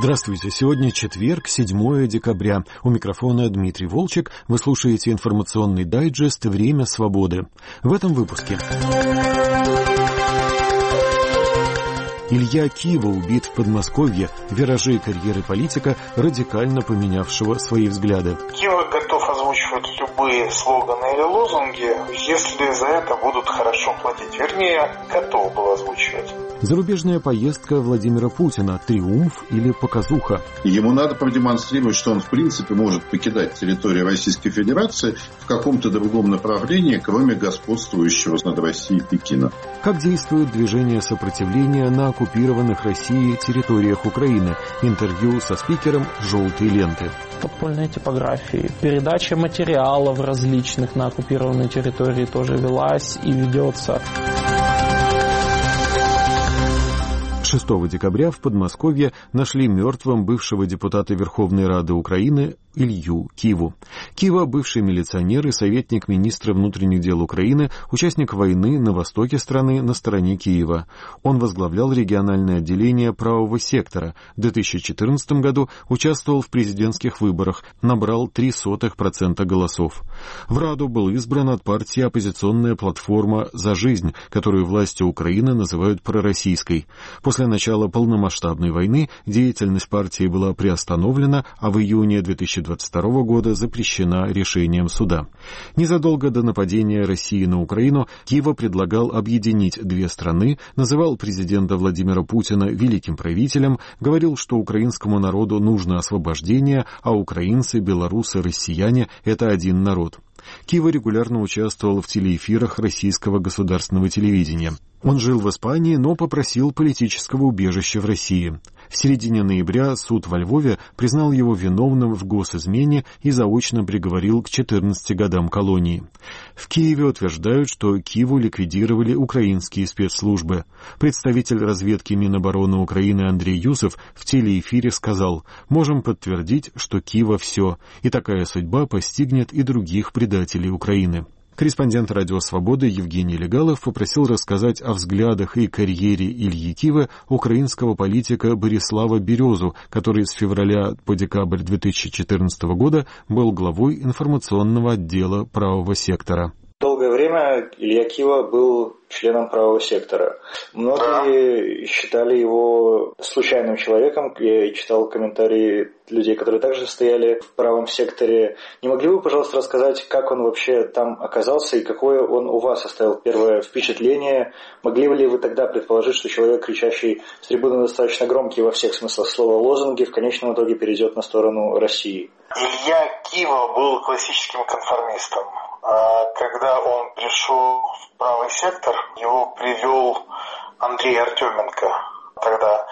Здравствуйте. Сегодня четверг, 7 декабря. У микрофона Дмитрий Волчек. Вы слушаете информационный дайджест «Время свободы». В этом выпуске. Илья Кива убит в Подмосковье. Виражи карьеры политика, радикально поменявшего свои взгляды. Кива готов озвучивать любые слоганы или лозунги, если за это будут хорошо платить. Вернее, готов был озвучивать. Зарубежная поездка Владимира Путина. Триумф или показуха? Ему надо продемонстрировать, что он в принципе может покидать территорию Российской Федерации в каком-то другом направлении, кроме господствующего над Россией Пекина. Как действует движение сопротивления на оккупированных Россией территориях Украины? Интервью со спикером «Желтой ленты». Подпольные типографии. Передача материалов различных на оккупированной территории тоже велась и ведется. 6 декабря в Подмосковье нашли мертвым бывшего депутата Верховной Рады Украины Илью Киву. Кива – бывший милиционер и советник министра внутренних дел Украины, участник войны на востоке страны на стороне Киева. Он возглавлял региональное отделение правого сектора. В 2014 году участвовал в президентских выборах, набрал 0,03% голосов. В Раду был избран от партии «Оппозиционная платформа за жизнь», которую власти Украины называют пророссийской. После начала полномасштабной войны деятельность партии была приостановлена, а в июне 2022 года запрещена решением суда. Незадолго до нападения России на Украину Кива предлагал объединить две страны, называл президента Владимира Путина великим правителем, говорил, что украинскому народу нужно освобождение, а украинцы, белорусы, россияне — это один народ. Кива регулярно участвовал в телеэфирах российского государственного телевидения. Он жил в Испании, но попросил политического убежища в России. В середине ноября суд во Львове признал его виновным в госизмене и заочно приговорил к 14 годам колонии. В Киеве утверждают, что Киву ликвидировали украинские спецслужбы. Представитель разведки Минобороны Украины Андрей Юсов в телеэфире сказал: «Можем подтвердить, что Кива все, и такая судьба постигнет и других предателей Украины». Корреспондент «Радио Свободы» Евгений Легалов попросил рассказать о взглядах и карьере Ильи Кивы украинского политика Борислава Березу, который с февраля по декабрь 2014 года был главой информационного отдела правого сектора. Долгое время Илья Кива был членом правого сектора. Многие считали его случайным человеком. Я читал комментарии людей, которые также стояли в правом секторе. Не могли бы, пожалуйста, рассказать, как он вообще там оказался и какое он у вас оставил первое впечатление? Могли ли вы тогда предположить, что человек, кричащий с трибуны достаточно громкие во всех смыслах слова лозунги, в конечном итоге перейдет на сторону России? Илья Кива был классическим конформистом. Когда он пришел в правый сектор, его привел Андрей Артеменко тогда,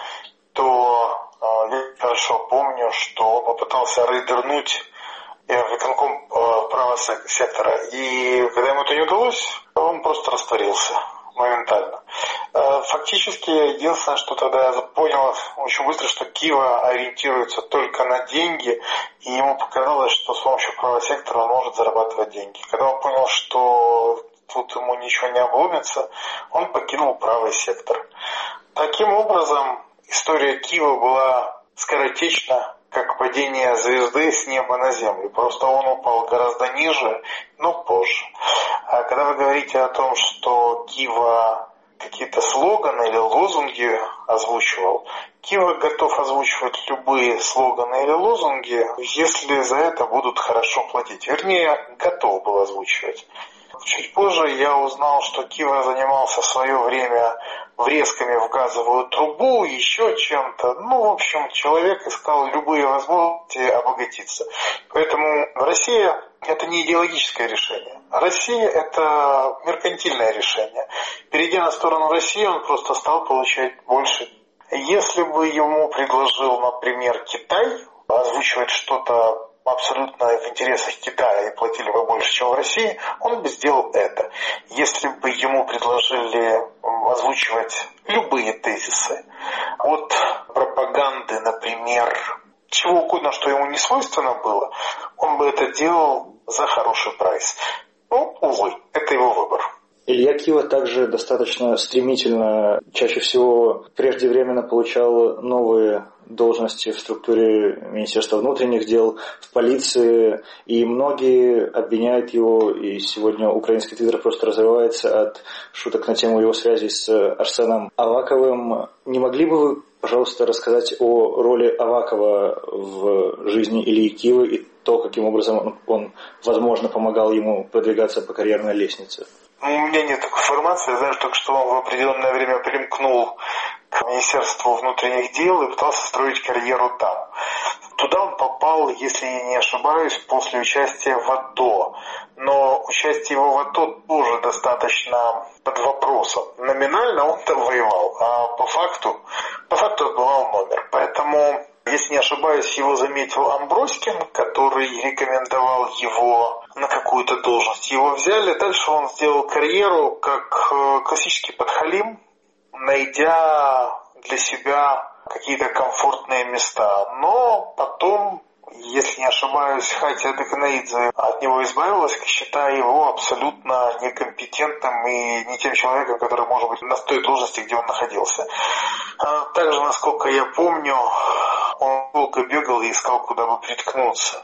то я хорошо помню, что он попытался рейдернуть виконком правого сектора. И когда ему это не удалось, он просто растворился моментально. Фактически, единственное, что тогда я понял очень быстро, что Кива ориентируется только на деньги, и ему показалось, что с помощью правого сектора он может зарабатывать деньги. Когда он понял, что тут ему ничего не обломится, он покинул правый сектор. Таким образом, история Кива была скоротечна, как падение звезды с неба на землю. Просто он упал гораздо ниже, но позже. А когда вы говорите о том, что Кива какие-то слоганы или лозунги озвучивал, Кива готов озвучивать любые слоганы или лозунги, если за это будут хорошо платить. Вернее, готов был озвучивать. Чуть позже я узнал, что Кива занимался в свое время врезками в газовую трубу, еще чем-то. В общем, человек искал любые возможности обогатиться. Поэтому Россия – это не идеологическое решение. Россия – это меркантильное решение. Перейдя на сторону России, он просто стал получать больше. Если бы ему предложил, например, Китай озвучивать что-то абсолютно в интересах Китая и платили бы больше, чем в России, он бы сделал это. Если бы ему предложили озвучивать любые тезисы от пропаганды, например, чего угодно, что ему не свойственно было, он бы это делал за хороший прайс. Увы, это его выбор. Илья Кива также достаточно стремительно, чаще всего преждевременно получал новые должности в структуре Министерства внутренних дел, в полиции, и многие обвиняют его, и сегодня украинский твиттер просто разрывается от шуток на тему его связи с Арсеном Аваковым. Не могли бы вы, пожалуйста, рассказать о роли Авакова в жизни Ильи Кивы и то, каким образом он, возможно, помогал ему продвигаться по карьерной лестнице? У меня нет такой информации. Я знаю только, что он в определенное время примкнул к Министерству внутренних дел и пытался строить карьеру там. Туда он попал, если я не ошибаюсь, после участия в АТО. Но участие его в АТО тоже достаточно под вопросом. Номинально он там воевал, а по факту отбывал номер. Поэтому, если не ошибаюсь, его заметил Амброськин, который рекомендовал его на какую-то должность. Его взяли, дальше он сделал карьеру как классический подхалим, найдя для себя какие-то комфортные места. Но потом, если не ошибаюсь, Хатия Деканаидзе от него избавилась, считая его абсолютно некомпетентным и не тем человеком, который может быть на той должности, где он находился. Также, насколько я помню, он долго бегал и искал, куда бы приткнуться.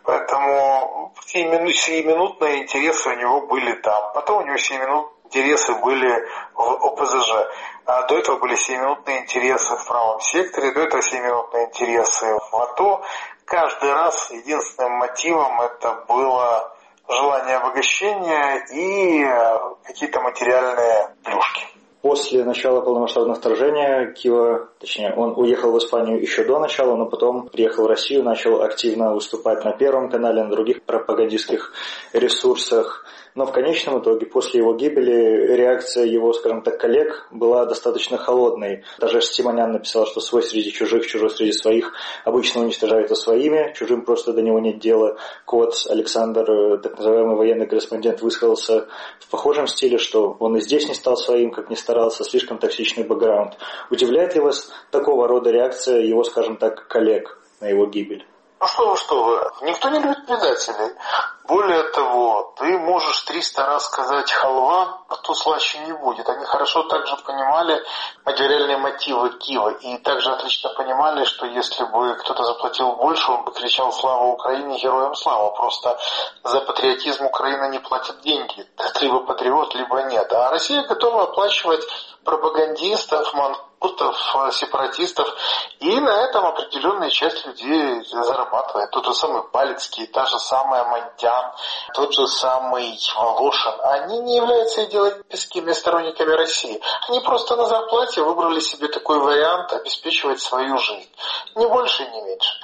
Поэтому сиюминутные интересы у него были там. Потом у него сиюминутные интересы были в ОПЗЖ. А до этого были 7-минутные интересы в правом секторе, до этого 7-минутные интересы в АТО. Каждый раз единственным мотивом это было желание обогащения и какие-то материальные плюшки. После начала полномасштабного вторжения Кива, точнее, он уехал в Испанию еще до начала, но потом приехал в Россию, начал активно выступать на Первом канале, на других пропагандистских ресурсах. Но в конечном итоге, после его гибели, реакция его, скажем так, коллег была достаточно холодной. Даже Симонян написал, что свой среди чужих, чужой среди своих обычно уничтожаются своими, чужим просто до него нет дела. Кот Александр, так называемый военный корреспондент, высказался в похожем стиле, что он и здесь не стал своим, как ни старался, слишком токсичный бэкграунд. Удивляет ли вас такого рода реакция его, скажем так, коллег на его гибель? Ну что вы, никто не любит предателей. Более того, ты можешь 300 раз сказать халва, а то слаще не будет. Они хорошо также понимали материальные мотивы Кивы и также отлично понимали, что если бы кто-то заплатил больше, он бы кричал «Слава Украине! Героям слава!». Просто за патриотизм Украина не платит деньги. Ты либо патриот, либо нет. А Россия готова оплачивать пропагандистов, манкуртов, сепаратистов, и на этом определенная часть людей зарабатывает. Тот же самый Балицкий, та же самая Монтян, тот же самый Волошин. Они не являются идеологическими сторонниками России. Они просто на зарплате выбрали себе такой вариант обеспечивать свою жизнь. Ни больше, ни меньше.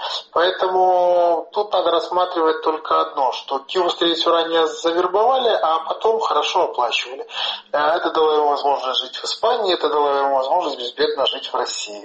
Поэтому тут надо рассматривать только одно, что Киву, скорее всего, ранее завербовали, а потом хорошо оплачивали. Это дало ему возможность жить в Испании, это дало ему возможность безбедно жить в России.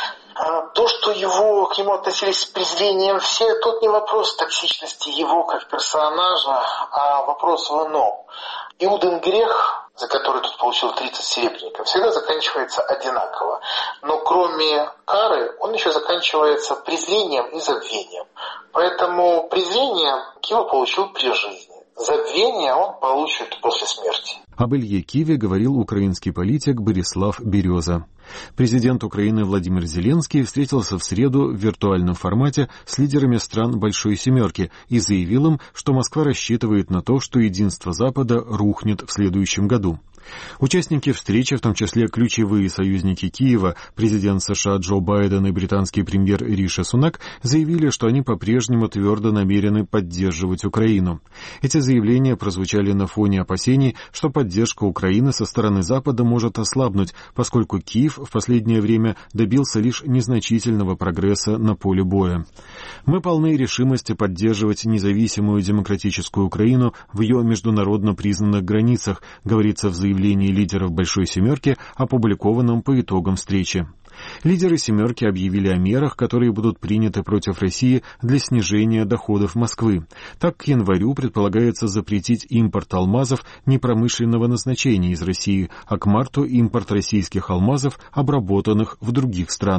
То, что к нему относились с презрением все, тут не вопрос токсичности его как персонажа, а вопрос в ином. Иудин грех, за который тут получил 30 серебряников, всегда заканчивается одинаково. Но кроме кары, он еще заканчивается презрением и забвением. Поэтому презрение Кива получил при жизни. Забвение он получит после смерти. Об Илье Киве говорил украинский политик Борислав Береза. Президент Украины Владимир Зеленский встретился в среду в виртуальном формате с лидерами стран Большой Семерки и заявил им, что Москва рассчитывает на то, что единство Запада рухнет в следующем году. Участники встречи, в том числе ключевые союзники Киева, президент США Джо Байден и британский премьер Риши Сунак, заявили, что они по-прежнему твердо намерены поддерживать Украину. Эти заявления прозвучали на фоне опасений, что поддержка Украины со стороны Запада может ослабнуть, поскольку Киев в последнее время добился лишь незначительного прогресса на поле боя. «Мы полны решимости поддерживать независимую демократическую Украину в ее международно признанных границах», говорится в заявлении лидеров Большой Семерки, опубликованном по итогам встречи. Лидеры «семерки» объявили о мерах, которые будут приняты против России для снижения доходов Москвы. Так, к январю предполагается запретить импорт алмазов непромышленного назначения из России, а к марту импорт российских алмазов, обработанных в других странах.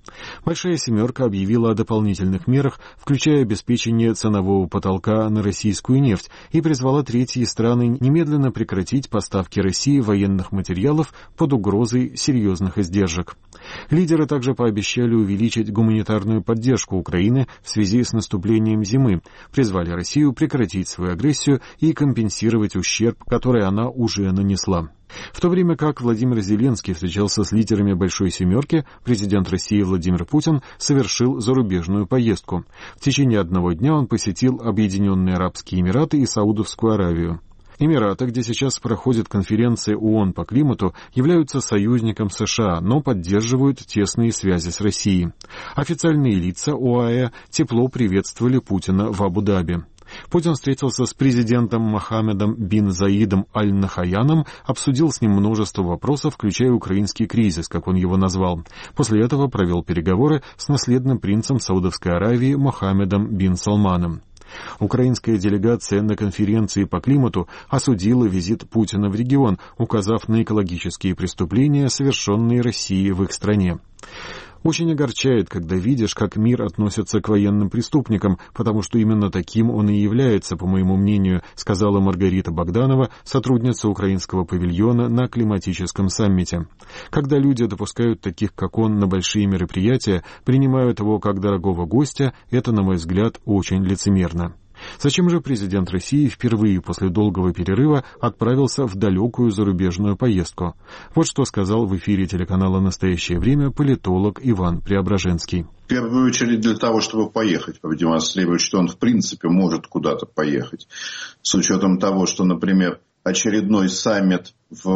«Большая семерка» объявила о дополнительных мерах, включая обеспечение ценового потолка на российскую нефть, и призвала третьи страны немедленно прекратить поставки России военных материалов под угрозой серьезных издержек. Лидеры также пообещали увеличить гуманитарную поддержку Украины в связи с наступлением зимы, призвали Россию прекратить свою агрессию и компенсировать ущерб, который она уже нанесла. В то время как Владимир Зеленский встречался с лидерами «Большой семерки», президент России Владимир Путин совершил зарубежную поездку. В течение одного дня он посетил Объединенные Арабские Эмираты и Саудовскую Аравию. Эмираты, где сейчас проходит конференция ООН по климату, являются союзником США, но поддерживают тесные связи с Россией. Официальные лица ОАЭ тепло приветствовали Путина в Абу-Даби. Путин встретился с президентом Мохаммедом бин Заидом Аль-Нахаяном, обсудил с ним множество вопросов, включая украинский кризис, как он его назвал. После этого провел переговоры с наследным принцем Саудовской Аравии Мохаммедом бин Салманом. Украинская делегация на конференции по климату осудила визит Путина в регион, указав на экологические преступления, совершенные Россией в их стране. «Очень огорчает, когда видишь, как мир относится к военным преступникам, потому что именно таким он и является, по моему мнению», сказала Маргарита Богданова, сотрудница украинского павильона на климатическом саммите. «Когда люди допускают таких, как он, на большие мероприятия, принимают его как дорогого гостя, это, на мой взгляд, очень лицемерно». Зачем же президент России впервые после долгого перерыва отправился в далекую зарубежную поездку? Вот что сказал в эфире телеканала «Настоящее время» политолог Иван Преображенский. В первую очередь для того, чтобы поехать, продемонстрировать, что он в принципе может куда-то поехать. С учетом того, что, например, очередной саммит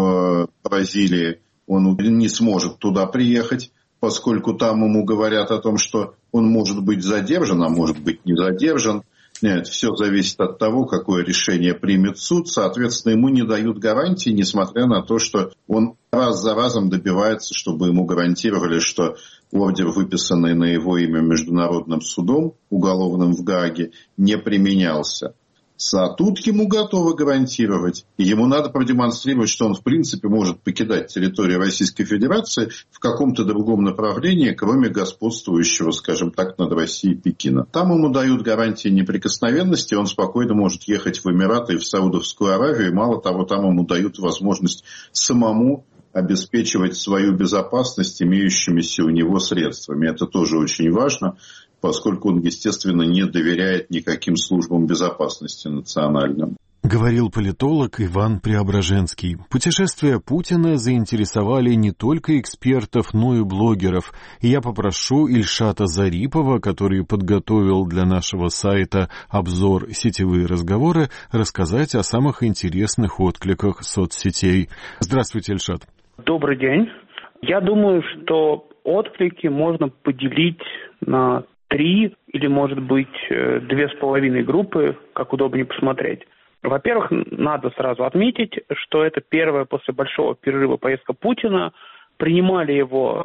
в Бразилии, он не сможет туда приехать, поскольку там ему говорят о том, что он может быть задержан, а может быть не задержан. Нет, все зависит от того, какое решение примет суд. Соответственно, ему не дают гарантии, несмотря на то, что он раз за разом добивается, чтобы ему гарантировали, что ордер, выписанный на его имя Международным судом уголовным в Гааге, не применялся. А тут ему готовы гарантировать. Ему надо продемонстрировать, что он в принципе может покидать территорию Российской Федерации в каком-то другом направлении, кроме господствующего, скажем так, над Россией Пекина. Там ему дают гарантии неприкосновенности, он спокойно может ехать в Эмираты и в Саудовскую Аравию. И мало того, там ему дают возможность самому обеспечивать свою безопасность имеющимися у него средствами. Это тоже очень важно, поскольку он, естественно, не доверяет никаким службам безопасности национальным. Говорил политолог Иван Преображенский. Путешествия Путина заинтересовали не только экспертов, но и блогеров. И я попрошу Ильшата Зарипова, который подготовил для нашего сайта обзор «Сетевые разговоры», рассказать о самых интересных откликах соцсетей. Здравствуйте, Ильшат. Добрый день. Я думаю, что отклики можно поделить на 3 или, может быть, 2,5 группы, как удобнее посмотреть. Во-первых, надо сразу отметить, что это первая после большого перерыва поездка Путина. Принимали его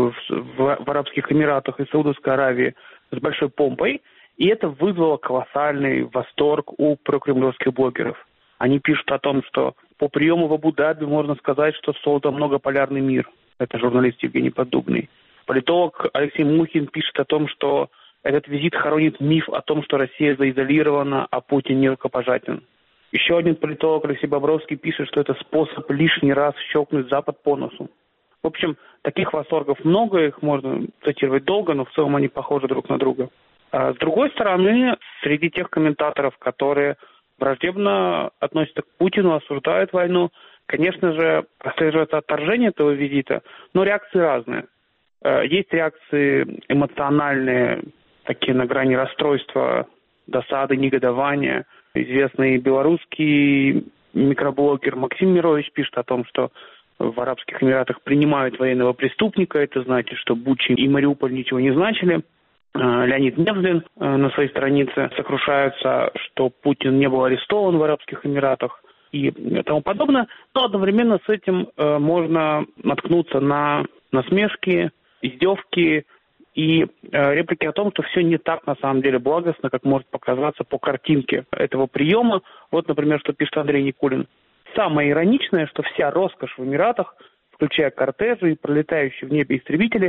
в Арабских Эмиратах и Саудовской Аравии с большой помпой, и это вызвало колоссальный восторг у прокремлевских блогеров. Они пишут о том, что по приему в Абу-Даби можно сказать, что создан многополярный мир. Это журналист Евгений Поддубный. Политолог Алексей Мухин пишет о том, что этот визит хоронит миф о том, что Россия заизолирована, а Путин не рукопожатен. Еще один политолог Алексей Бобровский пишет, что это способ лишний раз щелкнуть Запад по носу. В общем, таких восторгов много, их можно цитировать долго, но в целом они похожи друг на друга. А с другой стороны, среди тех комментаторов, которые враждебно относятся к Путину, осуждают войну, конечно же, прослеживается отторжение этого визита, но реакции разные. Есть реакции эмоциональные, такие на грани расстройства, досады, негодования. Известный белорусский микроблогер Максим Мирович пишет о том, что в Арабских Эмиратах принимают военного преступника. Это значит, что Буча и Мариуполь ничего не значили. Леонид Невзлин на своей странице сокрушается, что Путин не был арестован в Арабских Эмиратах и тому подобное. Но одновременно с этим можно наткнуться на насмешки, издевки и реплики о том, что все не так на самом деле благостно, как может показаться по картинке этого приема. Вот, например, что пишет Андрей Никулин. Самое ироничное, что вся роскошь в Эмиратах, включая кортежи и пролетающие в небе истребители,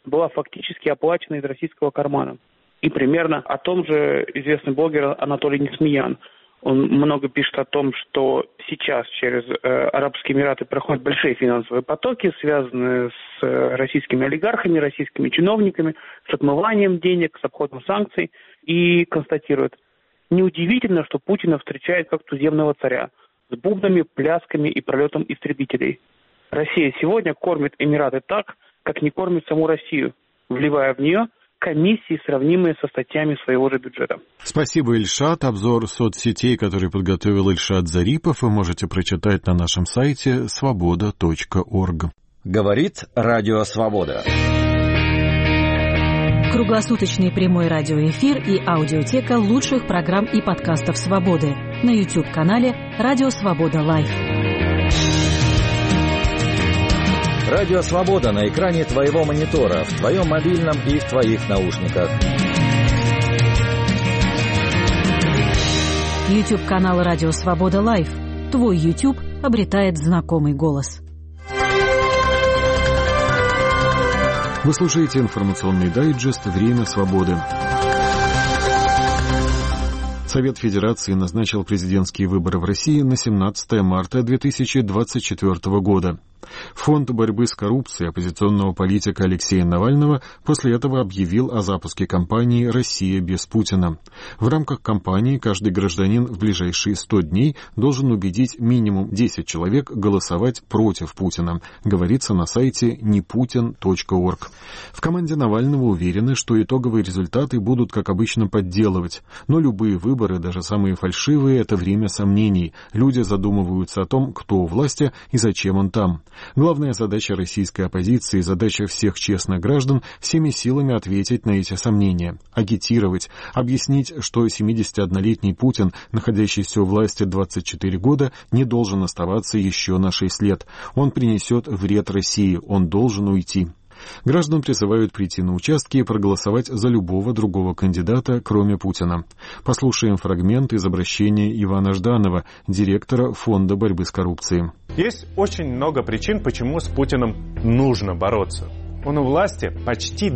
была фактически оплачена из российского кармана. И примерно о том же известный блогер Анатолий Несмеян. Он много пишет о том, что сейчас через Арабские Эмираты проходят большие финансовые потоки, связанные с российскими олигархами, российскими чиновниками, с отмыванием денег, с обходом санкций. И констатирует: неудивительно, что Путина встречает как туземного царя, с бубнами, плясками и пролетом истребителей. Россия сегодня кормит Эмираты так, как не кормит саму Россию, вливая в нее комиссии, сравнимые со статьями своего же бюджета. Спасибо, Ильшат. Обзор соцсетей, который подготовил Ильшат Зарипов, вы можете прочитать на нашем сайте svoboda.org. Говорит Радио Свобода. Круглосуточный прямой радиоэфир и аудиотека лучших программ и подкастов «Свободы» на YouTube-канале «Радио Свобода Лайв». Радио Свобода на экране твоего монитора, в твоем мобильном и в твоих наушниках. YouTube-канал «Радио Свобода Лайв». Твой YouTube обретает знакомый голос. Вы слушаете информационный дайджест «Время свободы». Совет Федерации назначил президентские выборы в России на 17 марта 2024 года. Фонд борьбы с коррупцией оппозиционного политика Алексея Навального после этого объявил о запуске кампании «Россия без Путина». В рамках кампании каждый гражданин в ближайшие 100 дней должен убедить минимум 10 человек голосовать против Путина, говорится на сайте neputin.org. В команде Навального уверены, что итоговые результаты будут, как обычно, подделывать. Но любые выборы, даже самые фальшивые, это время сомнений. Люди задумываются о том, кто у власти и зачем он там. Главная задача российской оппозиции, задача всех честных граждан всеми силами ответить на эти сомнения, агитировать, объяснить, что 71-летний Путин, находящийся у власти 24 года, не должен оставаться еще на 6 лет. Он принесет вред России, он должен уйти. Граждан призывают прийти на участки и проголосовать за любого другого кандидата, кроме Путина. Послушаем фрагмент из обращения Ивана Жданова, директора Фонда борьбы с коррупцией. Есть очень много причин, почему с Путиным нужно бороться. Он у власти почти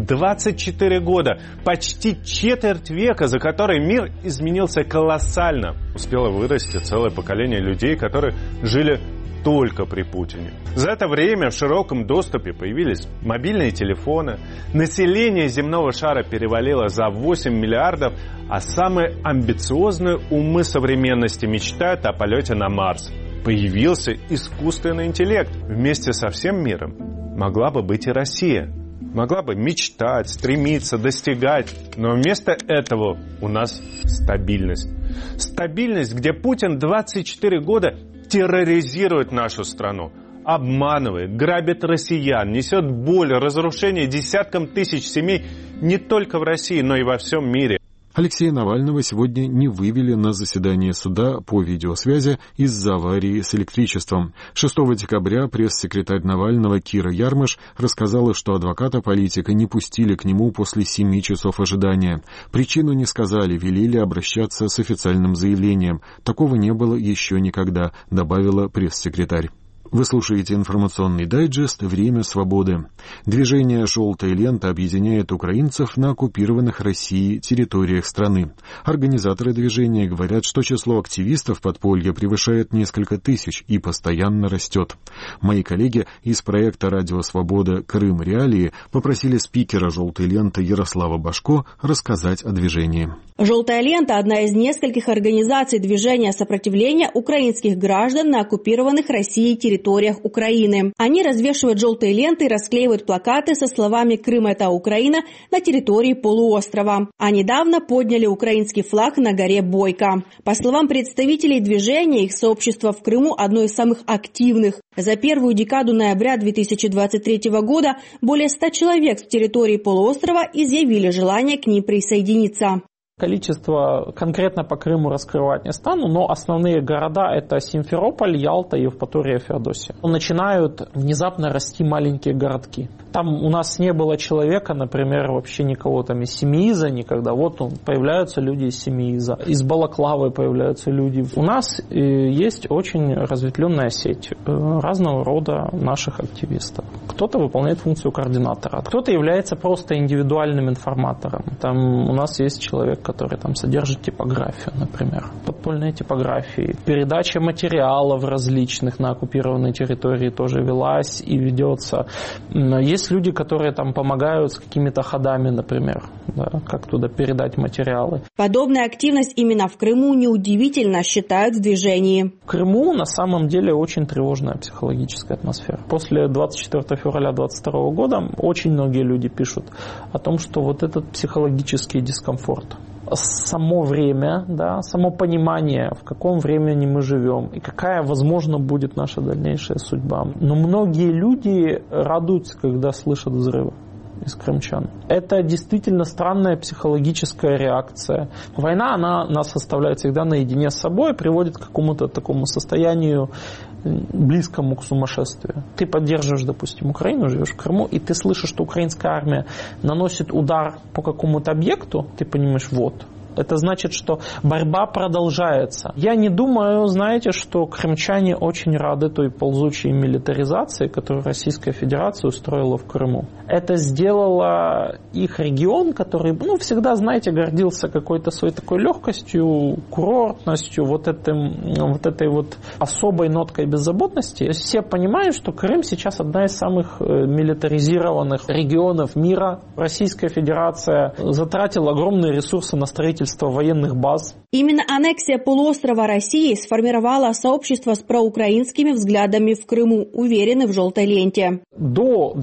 24 года, почти четверть века, за который мир изменился колоссально. Успело вырасти целое поколение людей, которые жили только при Путине. За это время в широком доступе появились мобильные телефоны, население земного шара перевалило за 8 миллиардов, а самые амбициозные умы современности мечтают о полете на Марс. Появился искусственный интеллект. Вместе со всем миром могла бы быть и Россия. Могла бы мечтать, стремиться, достигать. Но вместо этого у нас стабильность. Стабильность, где Путин 24 года терроризирует нашу страну, обманывает, грабит россиян, несет боль, разрушение десяткам тысяч семей не только в России, но и во всем мире. Алексея Навального сегодня не вывели на заседание суда по видеосвязи из-за аварии с электричеством. 6 декабря пресс-секретарь Навального Кира Ярмыш рассказала, что адвоката политика не пустили к нему после 7 часов ожидания. Причину не сказали, велели обращаться с официальным заявлением. Такого не было еще никогда, добавила пресс-секретарь. Вы слушаете информационный дайджест «Время свободы». Движение «Желтая лента» объединяет украинцев на оккупированных Россией территориях страны. Организаторы движения говорят, что число активистов подполья превышает несколько тысяч и постоянно растет. Мои коллеги из проекта «Радио Свобода. Крым. Реалии» попросили спикера «Желтой ленты» Ярослава Башко рассказать о движении. «Желтая лента» – одна из нескольких организаций движения сопротивления украинских граждан на оккупированных Россией территориях Украины. Они развешивают желтые ленты и расклеивают плакаты со словами «Крым – это Украина» на территории полуострова. А недавно подняли украинский флаг на горе Бойко. По словам представителей движения, их сообщество в Крыму одно из самых активных. За первую декаду ноября 2023 года более 100 человек с территории полуострова изъявили желание к ним присоединиться. Количество конкретно по Крыму раскрывать не стану, но основные города — это Симферополь, Ялта, Евпатория, Феодосия. Начинают внезапно расти маленькие городки. Там у нас не было человека, например, вообще никого там из Семииза никогда. Вот появляются люди из Семииза, из Балаклавы появляются люди. У нас есть очень разветвленная сеть разного рода наших активистов. Кто-то выполняет функцию координатора, кто-то является просто индивидуальным информатором. Там у нас есть человек, который там содержит типографию, например, подпольные типографии. Передача материалов различных на оккупированной территории тоже велась и ведется. Есть люди, которые там помогают с какими-то ходами, например, да, как туда передать материалы. Подобная активность именно в Крыму неудивительно, считают в движении. В Крыму на самом деле очень тревожная психологическая атмосфера. После 24 февраля 2022 года очень многие люди пишут о том, что вот этот психологический дискомфорт, само время, да, само понимание, в каком времени мы живем и какая, возможно, будет наша дальнейшая судьба. Но многие люди радуются, когда слышат взрывы из крымчан. Это действительно странная психологическая реакция. Война, она нас оставляет всегда наедине с собой, приводит к какому-то такому состоянию близкому к сумасшествию. Ты поддерживаешь, допустим, Украину, живешь в Крыму, и ты слышишь, что украинская армия наносит удар по какому-то объекту, ты понимаешь, вот. Это значит, что борьба продолжается. Я не думаю, знаете, что крымчане очень рады той ползучей милитаризации, которую Российская Федерация устроила в Крыму. Это сделало их регион, который, всегда, знаете, гордился какой-то своей такой легкостью, курортностью, вот этой особой ноткой беззаботности. Все понимают, что Крым сейчас одна из самых милитаризированных регионов мира. Российская Федерация затратила огромные ресурсы на строительство военных баз. Именно аннексия полуострова России сформировала сообщество с проукраинскими взглядами в Крыму, уверены в желтой ленте. До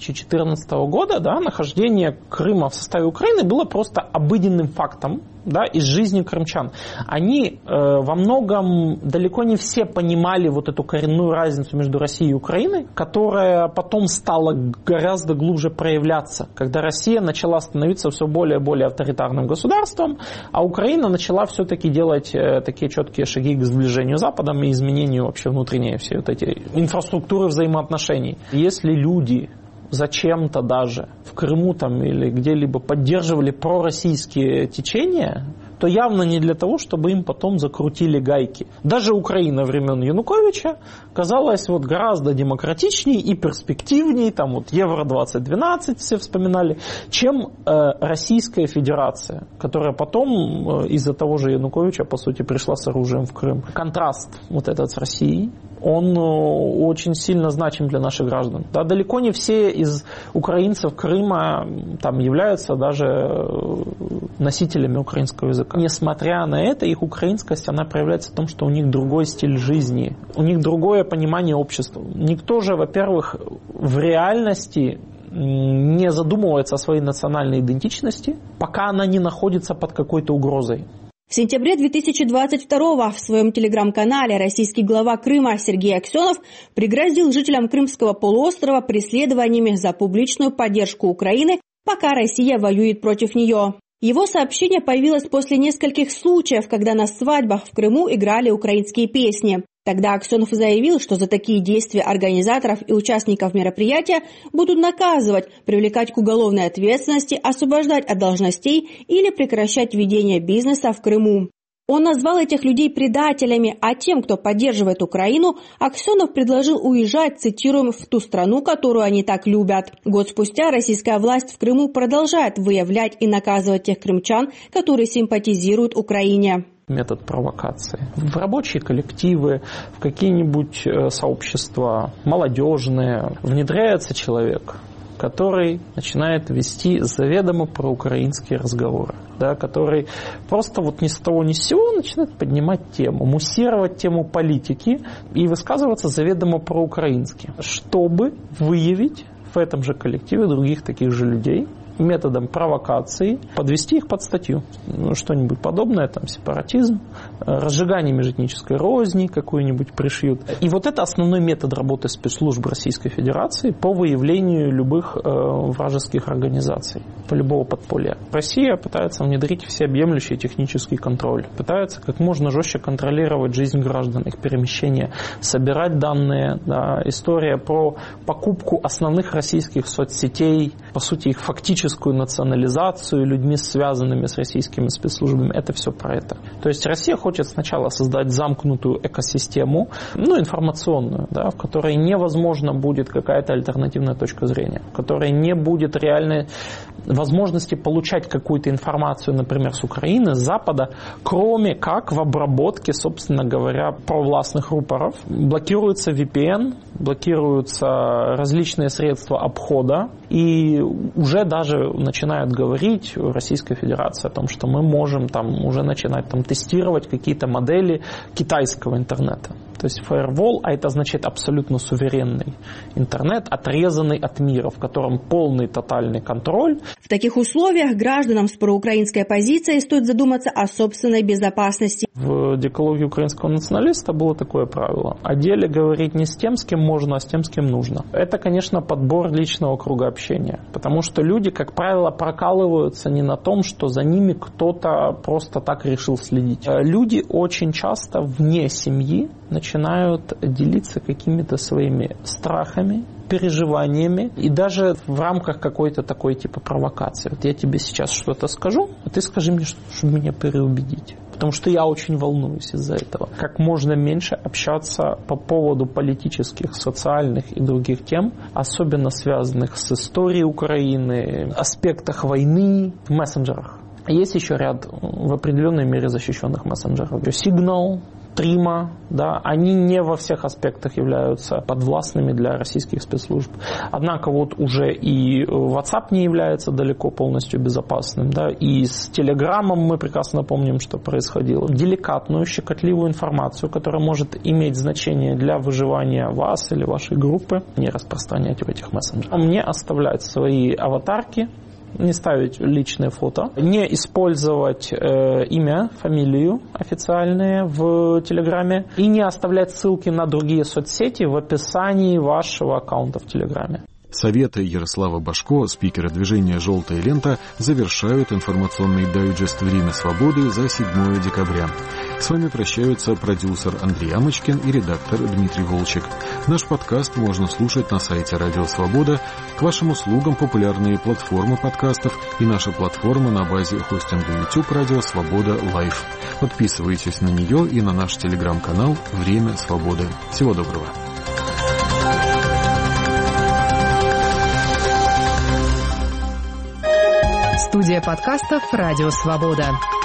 2014 года нахождение Крыма в составе Украины было просто обыденным фактом из жизни крымчан. Они во многом, далеко не все понимали вот эту коренную разницу между Россией и Украиной, которая потом стала гораздо глубже проявляться, когда Россия начала становиться все более и более авторитарным государством, а Украина начала все-таки делать такие четкие шаги к сближению с Западом и изменению вообще внутренней всей вот этой инфраструктуры взаимоотношений. Если люди зачем-то даже в Крыму там или где-либо поддерживали пророссийские течения, то явно не для того, чтобы им потом закрутили гайки. Даже Украина времен Януковича казалась гораздо демократичнее и перспективнее, там Евро-2012 все вспоминали, чем Российская Федерация, которая потом из-за того же Януковича, по сути, пришла с оружием в Крым. Контраст этот с Россией, он очень сильно значим для наших граждан. Да, далеко не все из украинцев Крыма там являются даже носителями украинского языка. Несмотря на это, их украинскость, она проявляется в том, что у них другой стиль жизни, у них другое понимание общества. Никто же, во-первых, в реальности не задумывается о своей национальной идентичности, пока она не находится под какой-то угрозой. В сентябре 2022 в своем телеграм-канале российский глава Крыма Сергей Аксенов пригрозил жителям Крымского полуострова преследованиями за публичную поддержку Украины, пока Россия воюет против нее. Его сообщение появилось после нескольких случаев, когда на свадьбах в Крыму играли украинские песни. Тогда Аксенов заявил, что за такие действия организаторов и участников мероприятия будут наказывать, привлекать к уголовной ответственности, освобождать от должностей или прекращать ведение бизнеса в Крыму. Он назвал этих людей предателями, а тем, кто поддерживает Украину, Аксенов предложил уезжать, цитируем, в ту страну, которую они так любят. Год спустя российская власть в Крыму продолжает выявлять и наказывать тех крымчан, которые симпатизируют Украине. Метод провокации. В рабочие коллективы, в какие-нибудь сообщества молодежные внедряется человек, который начинает вести заведомо проукраинские разговоры, который просто ни с того ни с сего начинает поднимать тему, муссировать тему политики и высказываться заведомо проукраински, чтобы выявить в этом же коллективе других таких же людей, методом провокации подвести их под статью. Что-нибудь подобное, там, сепаратизм, разжигание межэтнической розни какую-нибудь пришьют. И вот это основной метод работы спецслужб Российской Федерации по выявлению любых вражеских организаций, по любого подполья. Россия пытается внедрить всеобъемлющий технический контроль, пытается как можно жестче контролировать жизнь граждан, их перемещение, собирать данные. Да, история про покупку основных российских соцсетей, по сути, их фактическую национализацию людьми, связанными с российскими спецслужбами, это все про это. То есть Россия хочет сначала создать замкнутую экосистему, информационную, да, в которой невозможно будет какая-то альтернативная точка зрения, в которой не будет реальной возможности получать какую-то информацию, например, с Украины, с Запада, кроме как в обработке, собственно говоря, провластных рупоров. Блокируется VPN, блокируются различные средства обхода, и уже даже начинают говорить в Российской Федерации о том, что мы можем там уже начинать там тестировать какие-то модели китайского интернета. То есть firewall, а это значит абсолютно суверенный интернет, отрезанный от мира, в котором полный тотальный контроль. В таких условиях гражданам с проукраинской позицией стоит задуматься о собственной безопасности. В декалоге украинского националиста было такое правило. О деле говорить не с тем, с кем можно, а с тем, с кем нужно. Это, конечно, подбор личного круга общения. Потому что люди, как правило, прокалываются не на том, что за ними кто-то просто так решил следить. Люди очень часто вне семьи начинают делиться какими-то своими страхами, переживаниями и даже в рамках какой-то такой типа провокации. Вот я тебе сейчас что-то скажу, а ты скажи мне, чтобы меня переубедить. Потому что я очень волнуюсь из-за этого. Как можно меньше общаться по поводу политических, социальных и других тем, особенно связанных с историей Украины, аспектах войны в мессенджерах. Есть еще ряд в определенной мере защищенных мессенджеров. Signal, Трима, да, они не во всех аспектах являются подвластными для российских спецслужб. Однако вот уже и WhatsApp не является далеко полностью безопасным, да, и с Телеграмом мы прекрасно помним, что происходило. Деликатную, щекотливую информацию, которая может иметь значение для выживания вас или вашей группы, не распространять в этих мессенджерах. Не оставлять свои аватарки, не ставить личное фото, не использовать имя, фамилию официальные в Телеграме и не оставлять ссылки на другие соцсети в описании вашего аккаунта в Телеграме. Советы Ярослава Божко, спикера движения «Желтая лента», завершают информационный дайджест «Время свободы» за 7 декабря. С вами прощаются продюсер Андрей Амочкин и редактор Дмитрий Волчек. Наш подкаст можно слушать на сайте «Радио Свобода», к вашим услугам популярные платформы подкастов и наша платформа на базе хостинга YouTube «Радио Свобода Лайв». Подписывайтесь на нее и на наш телеграм-канал «Время свободы». Всего доброго. Студия подкастов «Радио Свобода».